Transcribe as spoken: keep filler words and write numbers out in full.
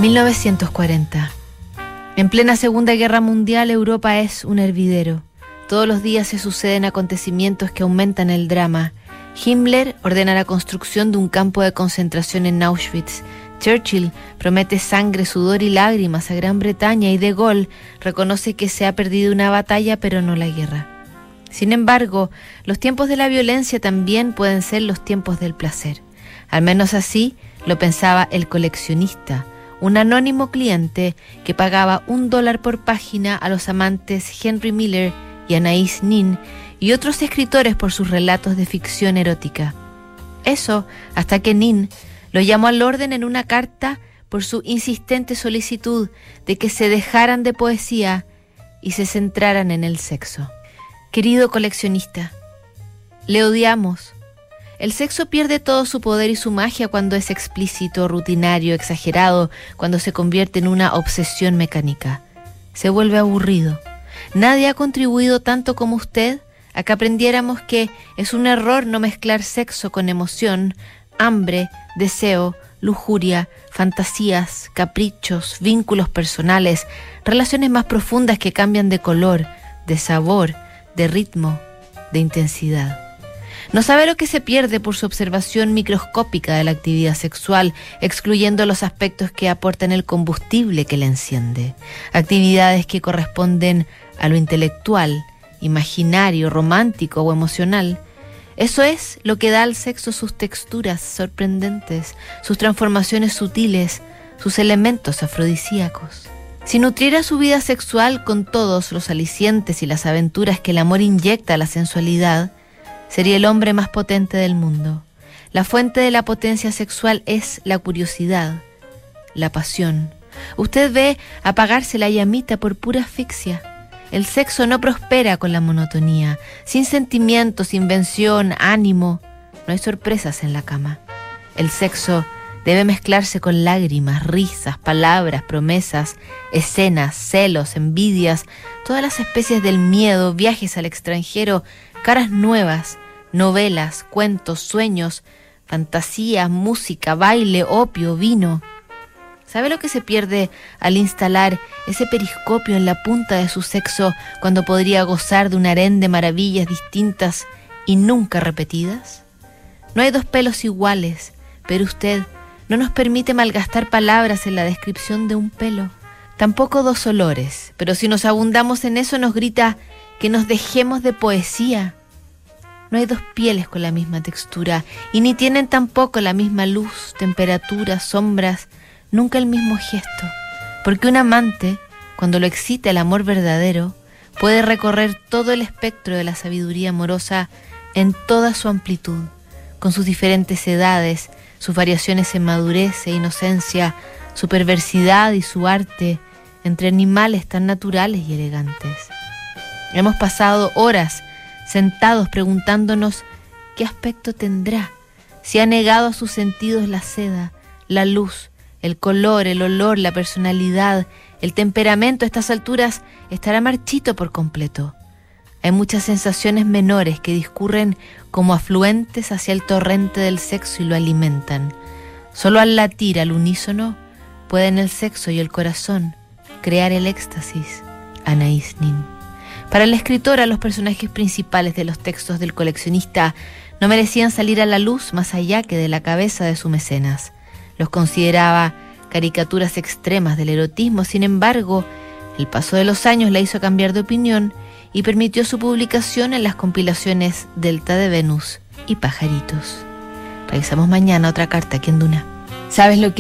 mil novecientos cuarenta. En plena Segunda Guerra Mundial, Europa es un hervidero. Todos los días se suceden acontecimientos que aumentan el drama. Himmler ordena la construcción de un campo de concentración en Auschwitz. Churchill promete sangre, sudor y lágrimas a Gran Bretaña, y De Gaulle reconoce que se ha perdido una batalla pero no la guerra. Sin embargo, los tiempos de la violencia también pueden ser los tiempos del placer. Al menos así lo pensaba El Coleccionista, un anónimo cliente que pagaba un dólar por página a los amantes Henry Miller y Anais Nin y otros escritores por sus relatos de ficción erótica. Eso hasta que Nin lo llamó al orden en una carta por su insistente solicitud de que se dejaran de poesía y se centraran en el sexo. Querido coleccionista, le odiamos. El sexo pierde todo su poder y su magia cuando es explícito, rutinario, exagerado, cuando se convierte en una obsesión mecánica. Se vuelve aburrido. Nadie ha contribuido tanto como usted a que aprendiéramos que es un error no mezclar sexo con emoción, hambre, deseo, lujuria, fantasías, caprichos, vínculos personales, relaciones más profundas que cambian de color, de sabor, de ritmo, de intensidad. No sabe lo que se pierde por su observación microscópica de la actividad sexual, excluyendo los aspectos que aportan el combustible que la enciende. Actividades que corresponden a lo intelectual, imaginario, romántico o emocional. Eso es lo que da al sexo sus texturas sorprendentes, sus transformaciones sutiles, sus elementos afrodisíacos. Si nutriera su vida sexual con todos los alicientes y las aventuras que el amor inyecta a la sensualidad, sería el hombre más potente del mundo. La fuente de la potencia sexual es la curiosidad, la pasión. Usted ve apagarse la llamita por pura asfixia. El sexo no prospera con la monotonía. Sin sentimientos, invención, ánimo, no hay sorpresas en la cama. El sexo debe mezclarse con lágrimas, risas, palabras, promesas, escenas, celos, envidias, todas las especies del miedo, viajes al extranjero, caras nuevas, novelas, cuentos, sueños, fantasías, música, baile, opio, vino. ¿Sabe lo que se pierde al instalar ese periscopio en la punta de su sexo cuando podría gozar de un harén de maravillas distintas y nunca repetidas? No hay dos pelos iguales, pero usted no nos permite malgastar palabras en la descripción de un pelo. Tampoco dos olores, pero si nos abundamos en eso nos grita que nos dejemos de poesía. No hay dos pieles con la misma textura y ni tienen tampoco la misma luz, temperatura, sombras, nunca el mismo gesto. Porque un amante, cuando lo excita el amor verdadero, puede recorrer todo el espectro de la sabiduría amorosa en toda su amplitud, con sus diferentes edades, sus variaciones en madurez e inocencia, su perversidad y su arte, entre animales tan naturales y elegantes. Hemos pasado horas sentados preguntándonos qué aspecto tendrá, si ha negado a sus sentidos la seda, la luz, el color, el olor, la personalidad, el temperamento. A estas alturas estará marchito por completo. Hay muchas sensaciones menores que discurren como afluentes hacia el torrente del sexo y lo alimentan. Solo al latir al unísono pueden el sexo y el corazón crear el éxtasis. Anais Nin. Para la escritora, los personajes principales de los textos del coleccionista no merecían salir a la luz más allá que de la cabeza de su mecenas. Los consideraba caricaturas extremas del erotismo. Sin embargo, el paso de los años la hizo cambiar de opinión y permitió su publicación en las compilaciones Delta de Venus y Pajaritos. Revisamos mañana otra carta aquí en Duna. ¿Sabes lo que